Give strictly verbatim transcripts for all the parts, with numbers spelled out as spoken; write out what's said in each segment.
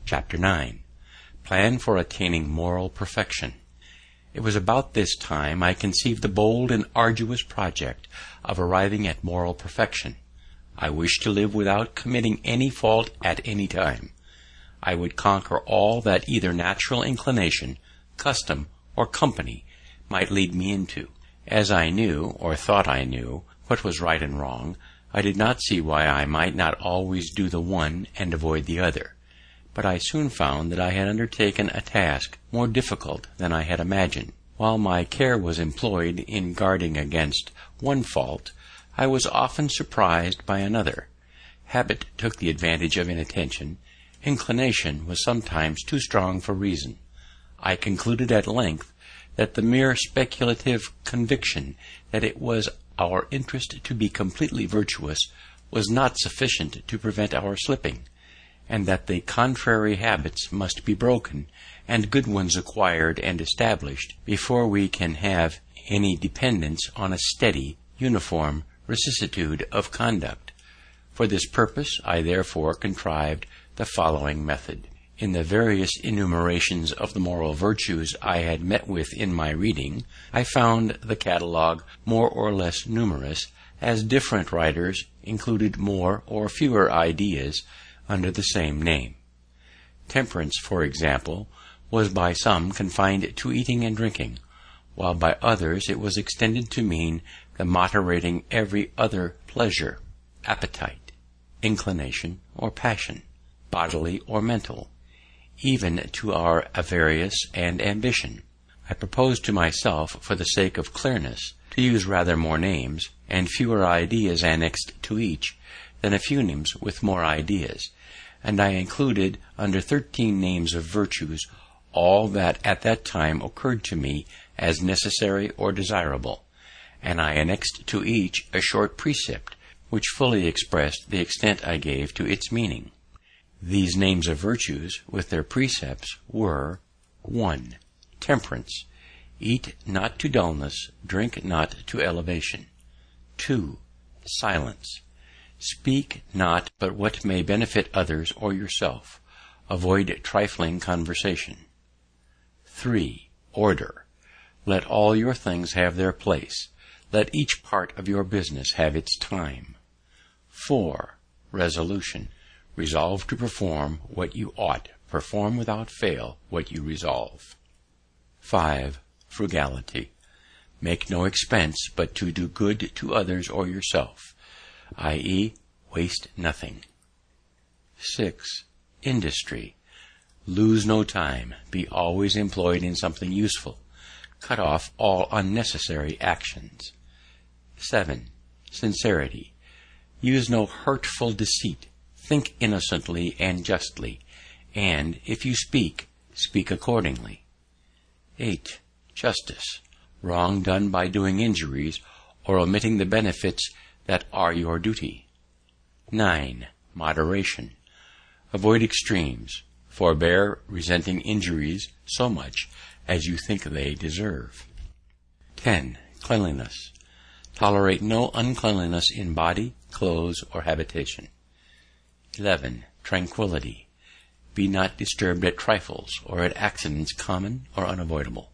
Chapter nine. Plan for Attaining Moral Perfection. It was about this time I conceived the bold and arduous project of arriving at moral perfection. I wished to live without committing any fault at any time. I would conquer all that either natural inclination, custom, or company might lead me into. As I knew, or thought I knew, what was right and wrong, I did not see why I might not always do the one and avoid the other. But I soon found that I had undertaken a task more difficult than I had imagined. While my care was employed in guarding against one fault, I was often surprised by another. Habit took the advantage of inattention. Inclination was sometimes too strong for reason. I concluded at length that the mere speculative conviction that it was our interest to be completely virtuous was not sufficient to prevent our slipping, and that the contrary habits must be broken and good ones acquired and established before we can have any dependence on a steady, uniform vicissitude of conduct. For this purpose I therefore contrived the following method. In the various enumerations of the moral virtues I had met with in my reading, I found the catalogue more or less numerous, as different writers included more or fewer ideas under the same name. Temperance, for example, was by some confined to eating and drinking, while by others it was extended to mean the moderating every other pleasure, appetite, inclination, or passion, bodily or mental, even to our avarice and ambition. I proposed to myself, for the sake of clearness, to use rather more names, and fewer ideas annexed to each, than a few names with more ideas, and I included under thirteen names of virtues all that at that time occurred to me as necessary or desirable, and I annexed to each a short precept, which fully expressed the extent I gave to its meaning. These names of virtues, with their precepts, were: one. Temperance. Eat not to dullness, drink not to elevation. two. Silence. Speak not but what may benefit others or yourself. Avoid trifling conversation. three. Order. Let all your things have their place. Let each part of your business have its time. four. Resolution. Resolve to perform what you ought. Perform without fail what you resolve. five. Frugality. Make no expense but to do good to others or yourself, that is, waste nothing. six. Industry. Lose no time. Be always employed in something useful. Cut off all unnecessary actions. seven. Sincerity. Use no hurtful deceit. Think innocently and justly, and, if you speak, speak accordingly. eight. Justice. Wrong done by doing injuries or omitting the benefits that are your duty. nine. Moderation. Avoid extremes. Forbear resenting injuries so much as you think they deserve. ten. Cleanliness. Tolerate no uncleanliness in body, clothes, or habitation. eleven. Tranquility. Be not disturbed at trifles, or at accidents common or unavoidable.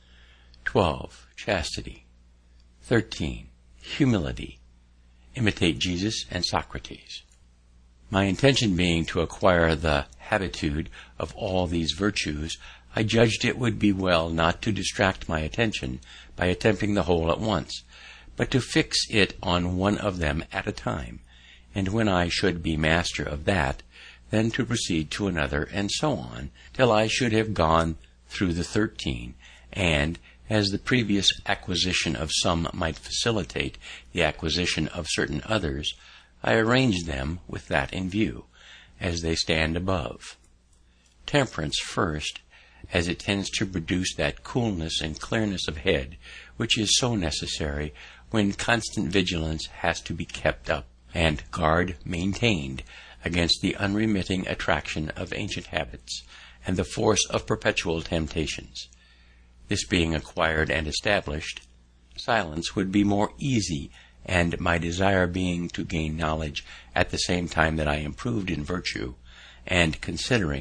twelve. Chastity. thirteen. Humility. Imitate Jesus and Socrates. My intention being to acquire the habitude of all these virtues, I judged it would be well not to distract my attention by attempting the whole at once, but to fix it on one of them at a time, and when I should be master of that, then to proceed to another, and so on, till I should have gone through the thirteen, and, as the previous acquisition of some might facilitate the acquisition of certain others, I arranged them with that in view, as they stand above. Temperance first, as it tends to produce that coolness and clearness of head which is so necessary when constant vigilance has to be kept up, and guard maintained against the unremitting attraction of ancient habits and the force of perpetual temptations. This being acquired and established, silence would be more easy, and my desire being to gain knowledge at the same time that I improved in virtue, and considering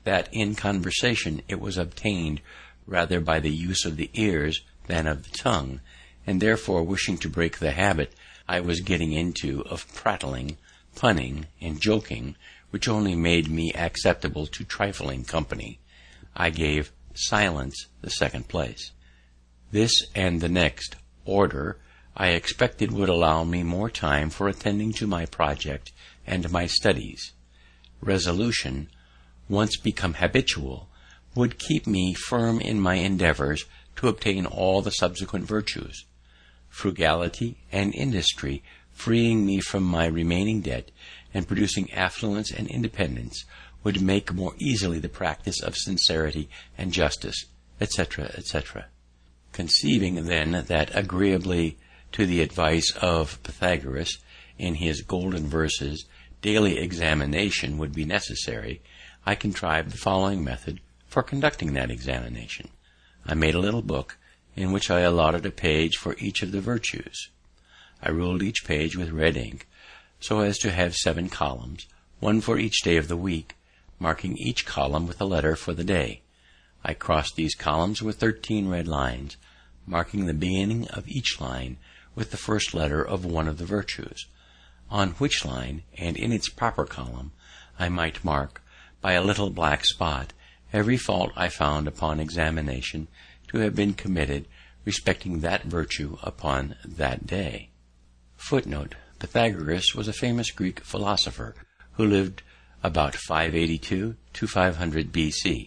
that in conversation it was obtained rather by the use of the ears than of the tongue, and therefore wishing to break the habit I was getting into of prattling, punning, and joking, which only made me acceptable to trifling company, I gave silence the second place. This and the next order I expected would allow me more time for attending to my project and my studies. Resolution, once become habitual, would keep me firm in my endeavours to obtain all the subsequent virtues. Frugality and industry, freeing me from my remaining debt, and producing affluence and independence, would make more easily the practice of sincerity and justice, etc., et cetera. Conceiving then that, agreeably to the advice of Pythagoras in his Golden Verses, daily examination would be necessary, I contrived the following method for conducting that examination. I made a little book, in which I allotted a page for each of the virtues. I ruled each page with red ink, so as to have seven columns, one for each day of the week, marking each column with a letter for the day. I crossed these columns with thirteen red lines, marking the beginning of each line with the first letter of one of the virtues, on which line, and in its proper column, I might mark, by a little black spot, every fault I found upon examination to have been committed respecting that virtue upon that day. Footnote: Pythagoras was a famous Greek philosopher who lived about five eighty-two to five hundred B C.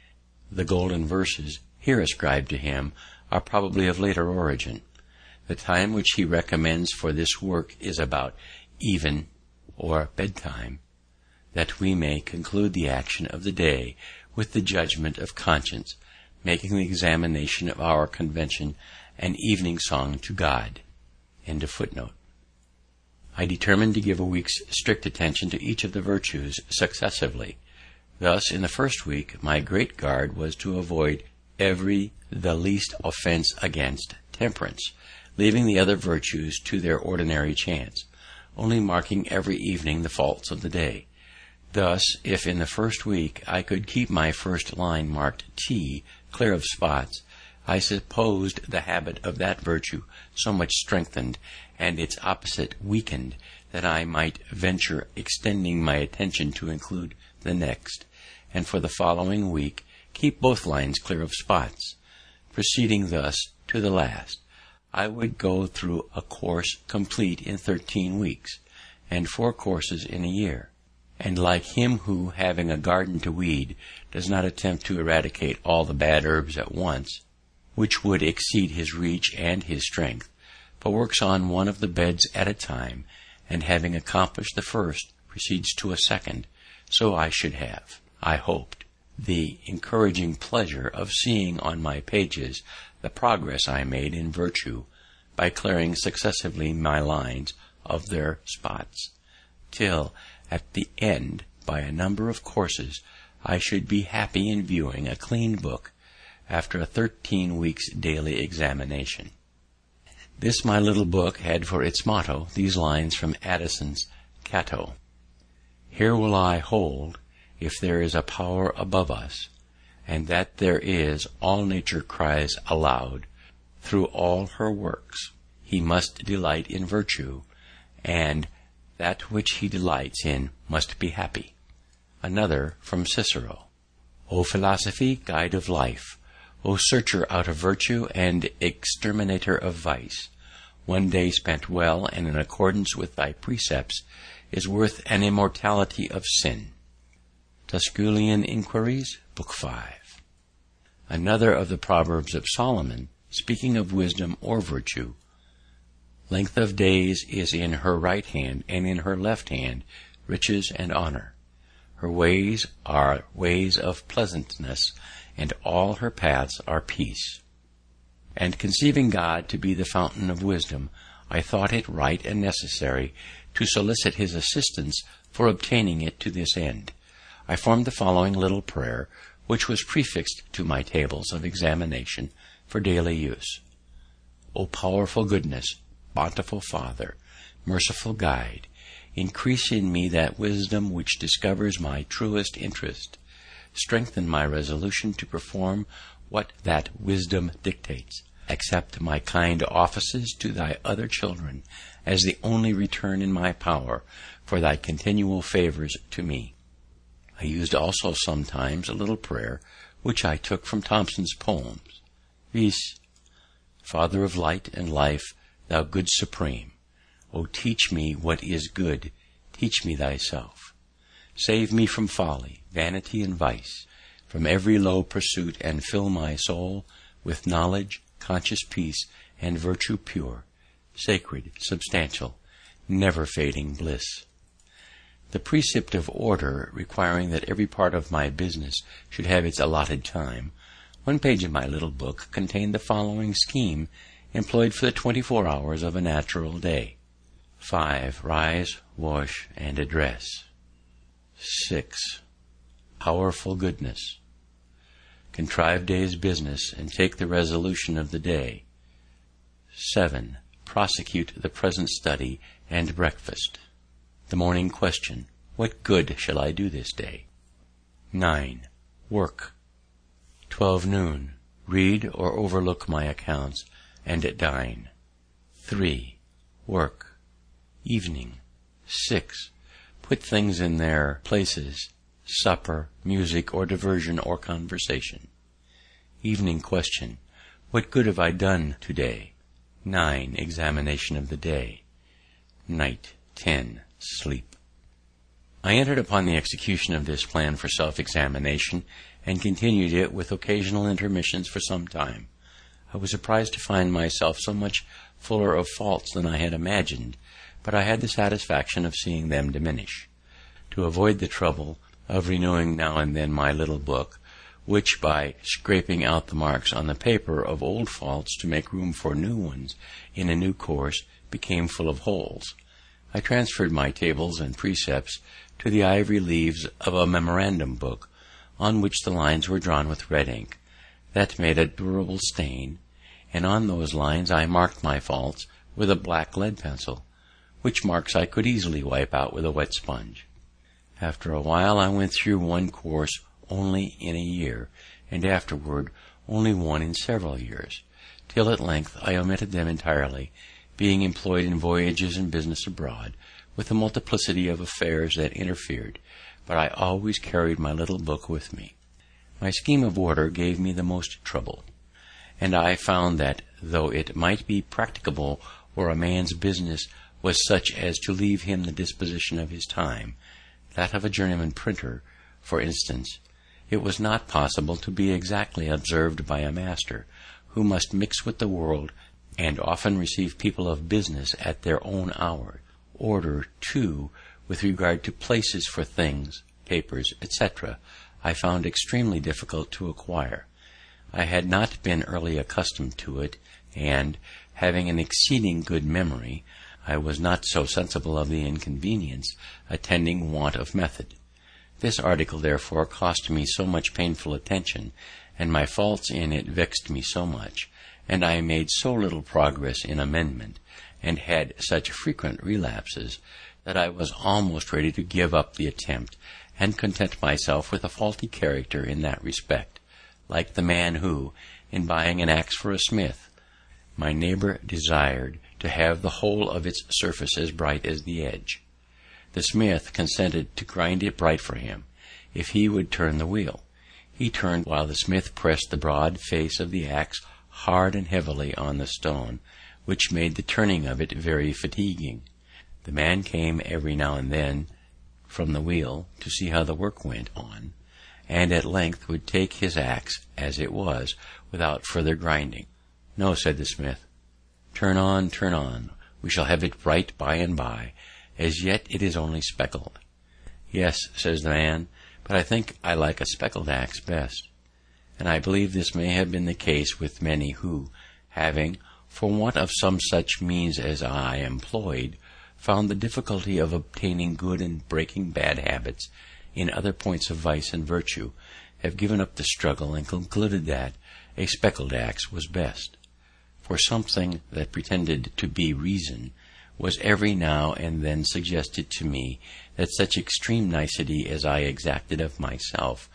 The Golden Verses here ascribed to him are probably of later origin. The time which he recommends for this work is about even or bedtime, that we may conclude the action of the day with the judgment of conscience, making the examination of our convention an evening song to God. End of footnote. I determined to give a week's strict attention to each of the virtues successively. Thus, in the first week, my great guard was to avoid every the least offence against temperance, leaving the other virtues to their ordinary chance, only marking every evening the faults of the day. Thus, if in the first week I could keep my first line marked T, clear of spots, I supposed the habit of that virtue so much strengthened, and its opposite weakened, that I might venture extending my attention to include the next, and for the following week keep both lines clear of spots. Proceeding thus to the last, I would go through a course complete in thirteen weeks, and four courses in a year. And like him who, having a garden to weed, does not attempt to eradicate all the bad herbs at once, which would exceed his reach and his strength, but works on one of the beds at a time, and having accomplished the first, proceeds to a second, so I should have, I hoped, the encouraging pleasure of seeing on my pages the progress I made in virtue by clearing successively my lines of their spots, till at the end, by a number of courses, I should be happy in viewing a clean book after a thirteen weeks' daily examination. This my little book had for its motto these lines from Addison's Cato: "Here will I hold, if there is a power above us, and that there is, all nature cries aloud, through all her works, he must delight in virtue, and that which he delights in must be happy." Another from Cicero: "O philosophy, guide of life, O searcher out of virtue and exterminator of vice, one day spent well and in accordance with thy precepts is worth an immortality of sin." Tusculan Inquiries, Book five. Another of the Proverbs of Solomon, speaking of wisdom or virtue: "Length of days is in her right hand, and in her left hand riches and honor. Her ways are ways of pleasantness, and all her paths are peace." And conceiving God to be the fountain of wisdom, I thought it right and necessary to solicit his assistance for obtaining it to this end. I formed the following little prayer, which was prefixed to my tables of examination for daily use: "O powerful goodness, bountiful Father, merciful Guide, increase in me that wisdom which discovers my truest interest. strengthen my resolution to perform what that wisdom dictates. Accept my kind offices to thy other children as the only return in my power for thy continual favors to me. I used also sometimes a little prayer which I took from Thomson's poems, viz. Father of light and life, thou good supreme, O teach me what is good, teach me thyself. Save me from folly, vanity, and vice, from every low pursuit, and fill my soul with knowledge, conscious peace, and virtue pure, sacred, substantial, never-fading bliss. The precept of order, requiring that every part of my business should have its allotted time, one page of my little book contained the following scheme employed for the twenty-four hours of a natural day. Five. Rise, wash, and address. Six. Powerful goodness. Contrive day's business, and take the resolution of the day. Seven. Prosecute the present study and breakfast. The morning question, what good shall I do this day? Nine. Work. Twelve noon. Read or overlook my accounts, and dine. Three. Work. Evening. Six. Put things in their places, supper, music, or diversion, or conversation. Evening question, what good have I done today? Nine. Examination of the day. Night. Ten. Sleep. I entered upon the execution of this plan for self-examination, and continued it with occasional intermissions for some time. I was surprised to find myself so much fuller of faults than I had imagined, but I had the satisfaction of seeing them diminish. To avoid the trouble of renewing now and then my little book, which, by scraping out the marks on the paper of old faults to make room for new ones in a new course, became full of holes, I transferred my tables and precepts to the ivory leaves of a memorandum book, on which the lines were drawn with red ink. That made a durable stain, and on those lines I marked my faults with a black lead pencil, which marks I could easily wipe out with a wet sponge. After a while I went through one course only in a year, and afterward only one in several years, till at length I omitted them entirely, being employed in voyages and business abroad, with a multiplicity of affairs that interfered, but I always carried my little book with me. My scheme of order gave me the most trouble, and I found that, though it might be practicable where a man's business was such as to leave him the disposition of his time, that of a journeyman printer, for instance, it was not possible to be exactly observed by a master, who must mix with the world, and often receive people of business at their own hour. Order, too, with regard to places for things, papers, et cetera, I found extremely difficult to acquire. I had not been early accustomed to it, and, having an exceeding good memory, I was not so sensible of the inconvenience attending want of method. This article, therefore, cost me so much painful attention, and my faults in it vexed me so much, and I made so little progress in amendment, and had such frequent relapses, that I was almost ready to give up the attempt, and content myself with a faulty character in that respect, like the man who, in buying an axe for a smith, my neighbour desired to have the whole of its surface as bright as the edge. The smith consented to grind it bright for him, if he would turn the wheel. He turned while the smith pressed the broad face of the axe hard and heavily on the stone, which made the turning of it very fatiguing. The man came every now and then from the wheel to see how the work went on, and at length would take his axe as it was, without further grinding. No, said the smith, turn on, turn on, we shall have it bright by and by, as yet it is only speckled. Yes, says the man, but I think I like a speckled axe best. And I believe this may have been the case with many who, having, for want of some such means as I employed, found the difficulty of obtaining good and breaking bad habits in other points of vice and virtue, have given up the struggle and concluded that a speckled axe was best. For something that pretended to be reason was every now and then suggested to me that such extreme nicety as I exacted of myself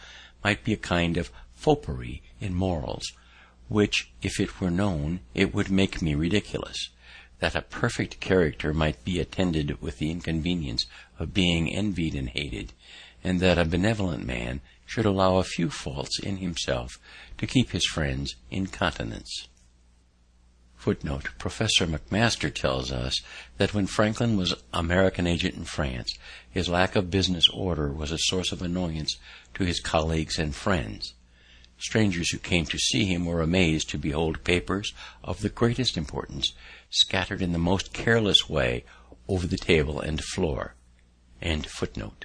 might be a kind of foppery in morals, which, if it were known, it would make me ridiculous. That a perfect character might be attended with the inconvenience of being envied and hated, and that a benevolent man should allow a few faults in himself to keep his friends in countenance. Footnote. Professor McMaster tells us that when Franklin was American agent in France, his lack of business order was a source of annoyance to his colleagues and friends. Strangers who came to see him were amazed to behold papers of the greatest importance scattered in the most careless way over the table and floor. End footnote.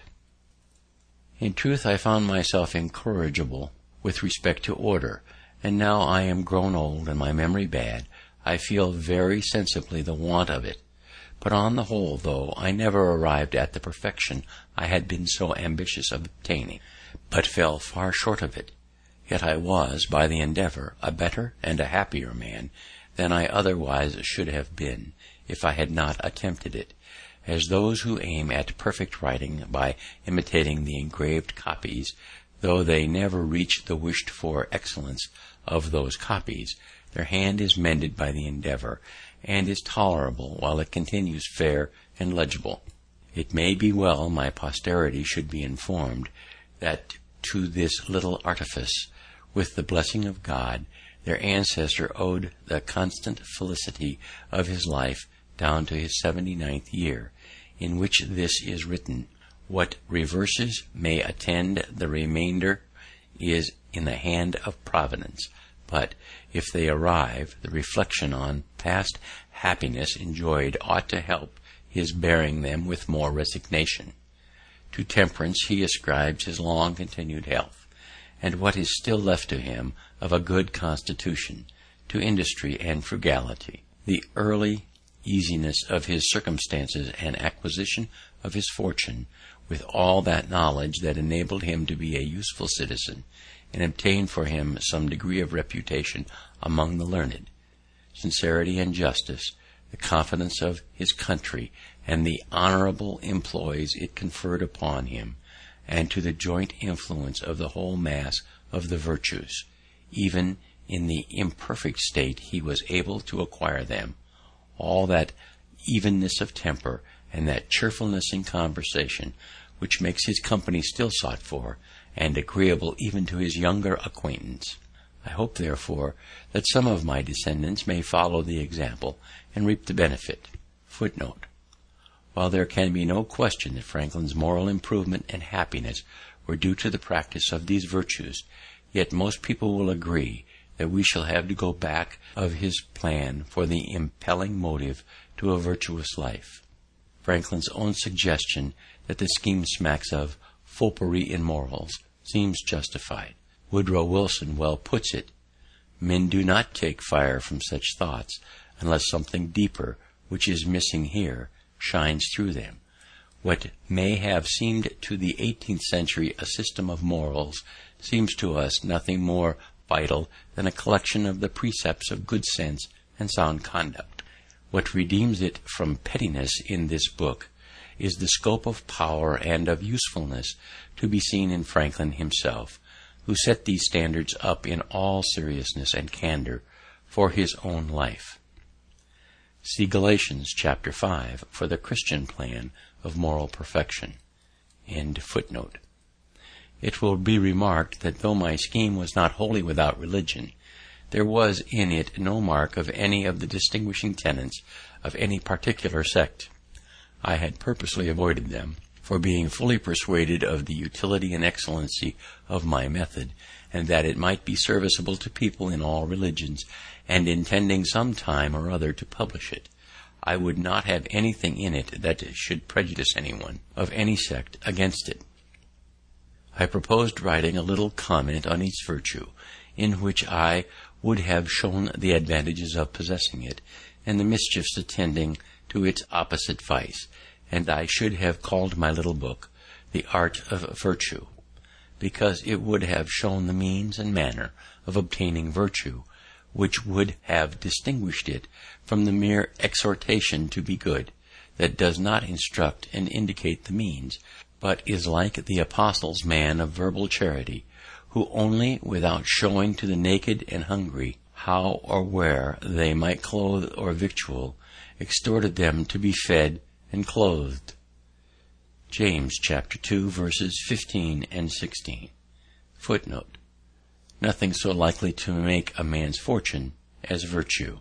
In truth, I found myself incorrigible with respect to order, and now I am grown old and my memory bad, I feel very sensibly the want of it. But on the whole, though I never arrived at the perfection I had been so ambitious of obtaining, but fell far short of it, yet I was, by the endeavour, a better and a happier man than I otherwise should have been if I had not attempted it, as those who aim at perfect writing by imitating the engraved copies, though they never reach the wished-for excellence of those copies, their hand is mended by the endeavour, and is tolerable while it continues fair and legible. It may be well my posterity should be informed that to this little artifice, with the blessing of God, their ancestor owed the constant felicity of his life down to his seventy-ninth year, in which this is written: what reverses may attend the remainder is in the hand of Providence, but if they arrive, the reflection on past happiness enjoyed ought to help his bearing them with more resignation. To temperance he ascribes his long-continued health, and what is still left to him of a good constitution; to industry and frugality, the early easiness of his circumstances and acquisition of his fortune, with all that knowledge that enabled him to be a useful citizen, and obtain for him some degree of reputation among the learned; sincerity and justice, the confidence of his country, and the honourable employs it conferred upon him, and to the joint influence of the whole mass of the virtues. Even in the imperfect state he was able to acquire them. All that evenness of temper and that cheerfulness in conversation which makes his company still sought for, and agreeable even to his younger acquaintance. I hope, therefore, that some of my descendants may follow the example and reap the benefit. Footnote. While there can be no question that Franklin's moral improvement and happiness were due to the practice of these virtues, yet most people will agree that we shall have to go back of his plan for the impelling motive to a virtuous life. Franklin's own suggestion that the scheme smacks of foppery in morals seems justified. Woodrow Wilson well puts it: men do not take fire from such thoughts unless something deeper, which is missing here, shines through them. What may have seemed to the eighteenth century a system of morals seems to us nothing more vital than a collection of the precepts of good sense and sound conduct. What redeems it from pettiness in this book is the scope of power and of usefulness to be seen in Franklin himself, who set these standards up in all seriousness and candor for his own life. See Galatians chapter five for the Christian plan of moral perfection. End footnote. It will be remarked that though my scheme was not wholly without religion, there was in it no mark of any of the distinguishing tenets of any particular sect. I had purposely avoided them, for being fully persuaded of the utility and excellency of my method, and that it might be serviceable to people in all religions, and intending some time or other to publish it, I would not have anything in it that should prejudice anyone of any sect against it. I proposed writing a little comment on each virtue, in which I would have shown the advantages of possessing it, and the mischiefs attending to its opposite vice, and I should have called my little book The Art of Virtue, because it would have shown the means and manner of obtaining virtue, which would have distinguished it from the mere exhortation to be good, that does not instruct and indicate the means, but is like the apostle's man of verbal charity, who only without showing to the naked and hungry how or where they might clothe or victual, exhorted them to be fed and clothed. James chapter two verses fifteen and sixteen. Footnote. Nothing so likely to make a man's fortune as virtue.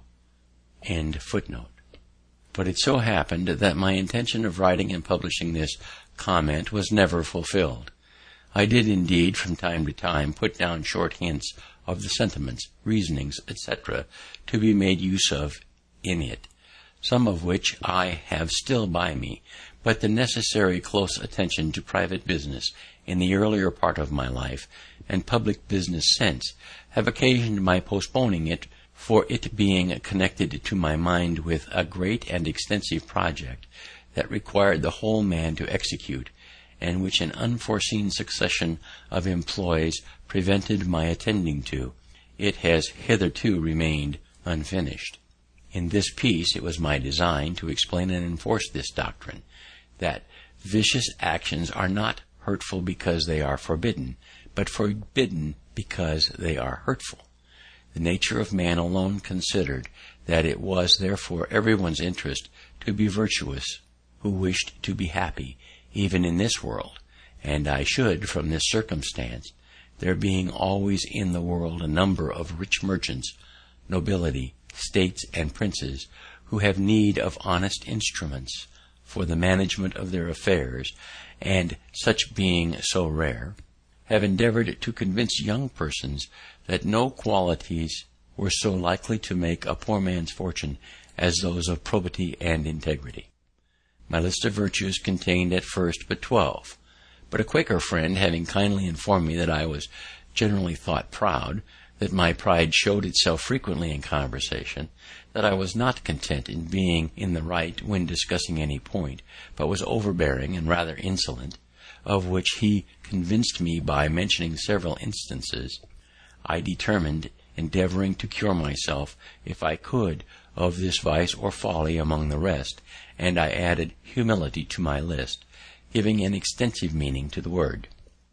End footnote. But it so happened that my intention of writing and publishing this comment was never fulfilled. I did indeed from time to time put down short hints of the sentiments, reasonings, et cetera, to be made use of in it, some of which I have still by me, but the necessary close attention to private business in the earlier part of my life, and public business since, have occasioned my postponing it, for it being connected to my mind with a great and extensive project that required the whole man to execute, and which an unforeseen succession of employs prevented my attending to, it has hitherto remained unfinished. In this piece it was my design to explain and enforce this doctrine, that vicious actions are not hurtful because they are forbidden, but forbidden because they are hurtful. The nature of man alone considered that it was therefore everyone's interest to be virtuous who wished to be happy, even in this world, and I should, from this circumstance, there being always in the world a number of rich merchants, nobility, states, and princes, who have need of honest instruments for the management of their affairs, and such being so rare, have endeavored to convince young persons that no qualities were so likely to make a poor man's fortune as those of probity and integrity. My list of virtues contained at first but twelve, but a Quaker friend having kindly informed me that I was generally thought proud, that my pride showed itself frequently in conversation, that I was not content in being in the right when discussing any point, but was overbearing and rather insolent, of which he convinced me by mentioning several instances, I determined, endeavouring to cure myself, if I could, of this vice or folly among the rest, and I added humility to my list, giving an extensive meaning to the word.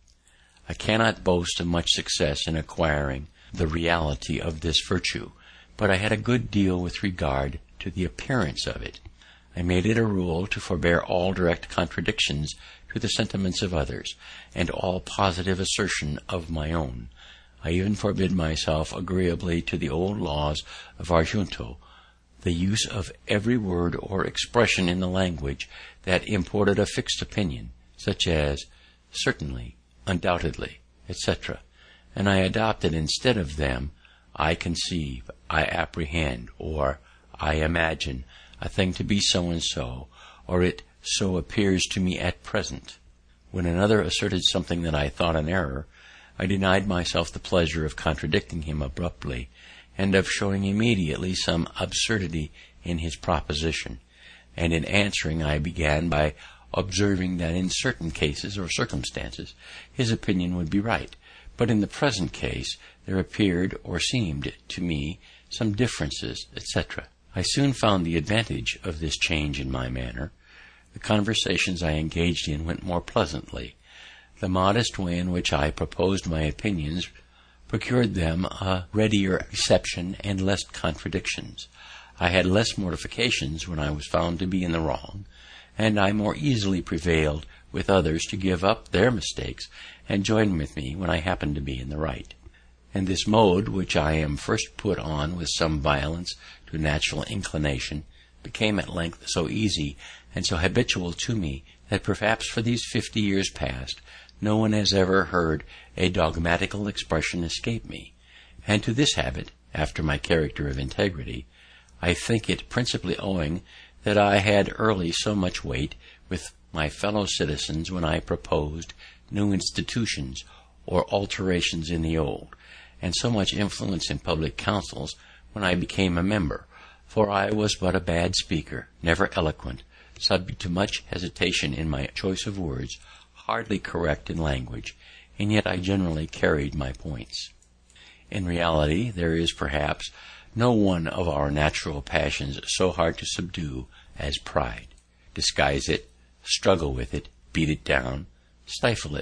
I cannot boast of much success in acquiring the reality of this virtue, but I had a good deal with regard to the appearance of it. I made it a rule to forbear all direct contradictions to the sentiments of others, and all positive assertion of my own. I even forbid myself, agreeably to the old laws of our junto, the use of every word or expression in the language that imported a fixed opinion, such as certainly, undoubtedly, et cetera, and I adopted instead of them I conceive, I apprehend, or I imagine a thing to be so and so, or it so appears to me at present. When another asserted something that I thought an error, I denied myself the pleasure of contradicting him abruptly, and of showing immediately some absurdity in his proposition, and in answering I began by observing that in certain cases or circumstances his opinion would be right, but in the present case there appeared or seemed to me some differences, et cetera. I soon found the advantage of this change in my manner. The conversations I engaged in went more pleasantly. The modest way in which I proposed my opinions procured them a readier reception and less contradictions. I had less mortifications when I was found to be in the wrong, and I more easily prevailed with others to give up their mistakes and join with me when I happened to be in the right. And this mode, which I am first put on with some violence to natural inclination, became at length so easy and so habitual to me that perhaps for these fifty years past no one has ever heard a dogmatical expression escape me, and to this habit, after my character of integrity, I think it principally owing that I had early so much weight with my fellow citizens when I proposed new institutions or alterations in the old, and so much influence in public councils when I became a member, for I was but a bad speaker, never eloquent, subject to much hesitation in my choice of words, hardly correct in language, and yet I generally carried my points. In reality, there is perhaps no one of our natural passions so hard to subdue as pride. Disguise it, struggle with it, beat it down, stifle it,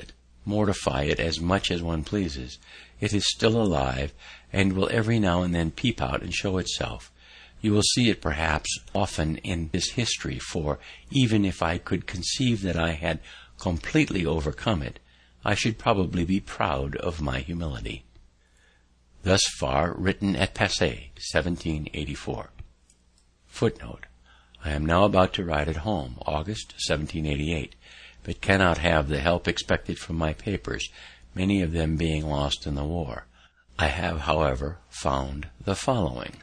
mortify it as much as one pleases, it is still alive, and will every now and then peep out and show itself. You will see it perhaps often in this history, for even if I could conceive that I had completely overcome it, I should probably be proud of my humility. Thus far written at Passy, seventeen eighty-four. Footnote. I am now about to write at home, August seventeen eighty-eight, but cannot have the help expected from my papers, many of them being lost in the war. I have, however, found the following.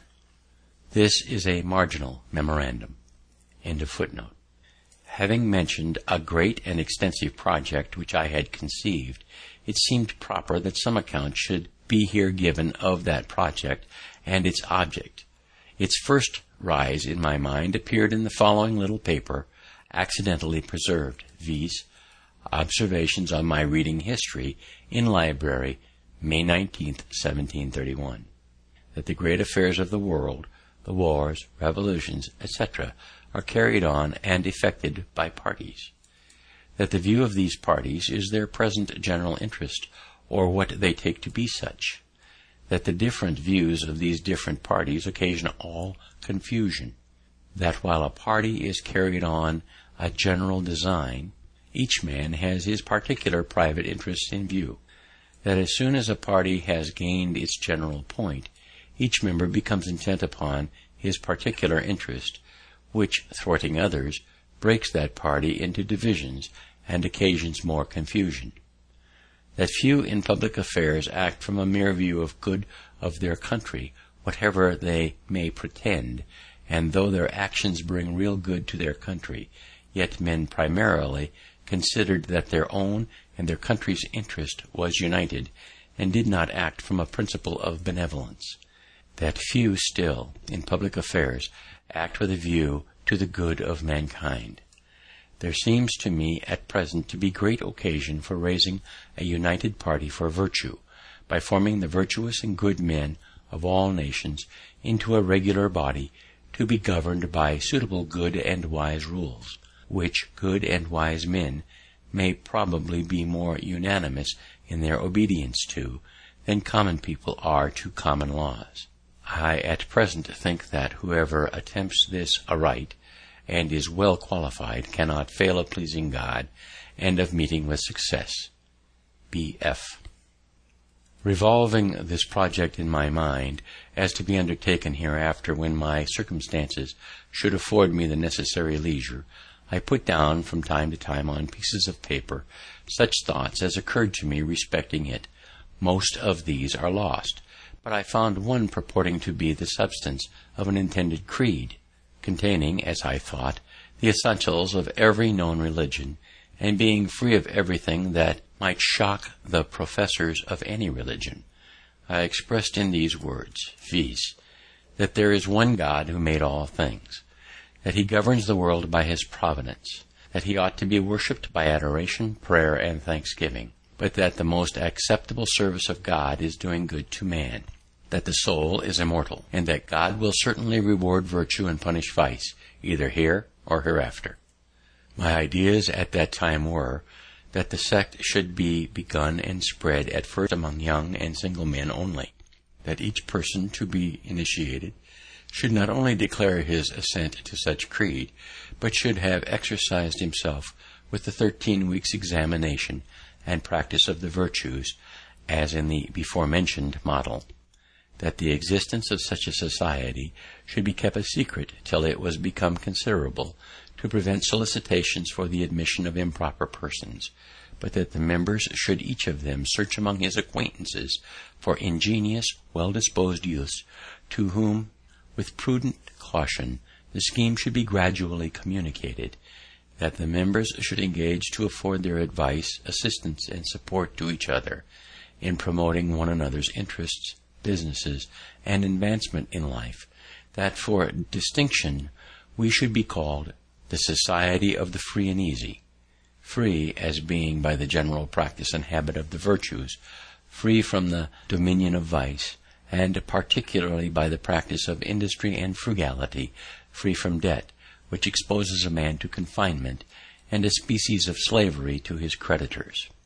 This is a marginal memorandum. End of footnote. Having mentioned a great and extensive project which I had conceived, it seemed proper that some account should be here given of that project and its object. Its first rise in my mind appeared in the following little paper, accidentally preserved, viz., Observations on my reading history in library, May nineteenth, seventeen thirty-one. That the great affairs of the world, the wars, revolutions, et cetera, are carried on and effected by parties. That the view of these parties is their present general interest, or what they take to be such. That the different views of these different parties occasion all confusion. That while a party is carried on a general design, each man has his particular private interests in view. That as soon as a party has gained its general point, each member becomes intent upon his particular interest, which, thwarting others, breaks that party into divisions and occasions more confusion. That few in public affairs act from a mere view of good of their country, whatever they may pretend, and though their actions bring real good to their country, yet men primarily considered that their own and their country's interest was united, and did not act from a principle of benevolence. That few still, in public affairs, act with a view to the good of mankind. There seems to me at present to be great occasion for raising a united party for virtue, by forming the virtuous and good men of all nations into a regular body, to be governed by suitable good and wise rules, which good and wise men may probably be more unanimous in their obedience to than common people are to common laws. I at present think that whoever attempts this aright, and is well qualified, cannot fail of pleasing God, and of meeting with success. B F Revolving this project in my mind, as to be undertaken hereafter when my circumstances should afford me the necessary leisure, I put down from time to time on pieces of paper such thoughts as occurred to me respecting it. Most of these are lost, but I found one purporting to be the substance of an intended creed, containing, as I thought, the essentials of every known religion, and being free of everything that might shock the professors of any religion. I expressed in these words, viz., that there is one God who made all things, that he governs the world by his providence, that he ought to be worshipped by adoration, prayer, and thanksgiving, but that the most acceptable service of God is doing good to man, that the soul is immortal, and that God will certainly reward virtue and punish vice, either here or hereafter. My ideas at that time were, that the sect should be begun and spread at first among young and single men only, that each person to be initiated should not only declare his assent to such creed, but should have exercised himself with the thirteen weeks' examination and practice of the virtues, as in the before-mentioned model, that the existence of such a society should be kept a secret till it was become considerable, to prevent solicitations for the admission of improper persons, but that the members should each of them search among his acquaintances for ingenious, well-disposed youths, to whom, with prudent caution, the scheme should be gradually communicated, that the members should engage to afford their advice, assistance, and support to each other, in promoting one another's interests, businesses, and advancement in life, that for distinction we should be called the Society of the Free and Easy, free as being by the general practice and habit of the virtues, free from the dominion of vice, and particularly by the practice of industry and frugality, free from debt, which exposes a man to confinement, and a species of slavery to his creditors.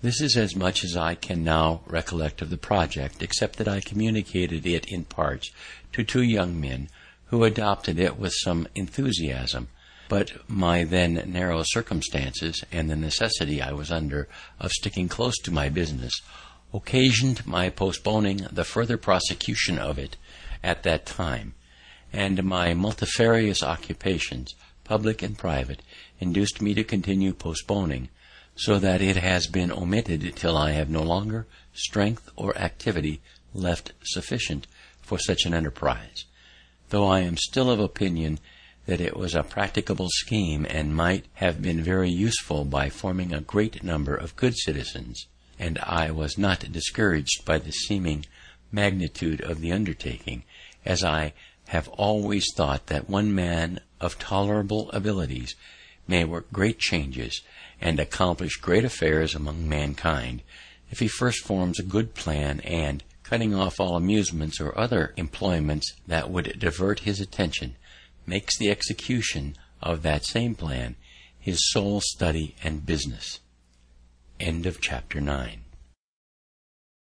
This is as much as I can now recollect of the project, except that I communicated it in parts to two young men, who adopted it with some enthusiasm, but my then narrow circumstances, and the necessity I was under of sticking close to my business, occasioned my postponing the further prosecution of it at that time, and my multifarious occupations, public and private, induced me to continue postponing, so that it has been omitted till I have no longer strength or activity left sufficient for such an enterprise, though I am still of opinion that it was a practicable scheme and might have been very useful by forming a great number of good citizens, and I was not discouraged by the seeming magnitude of the undertaking, as I have always thought that one man of tolerable abilities may work great changes and accomplish great affairs among mankind, if he first forms a good plan, and, cutting off all amusements or other employments that would divert his attention, makes the execution of that same plan his sole study and business. End of chapter nine.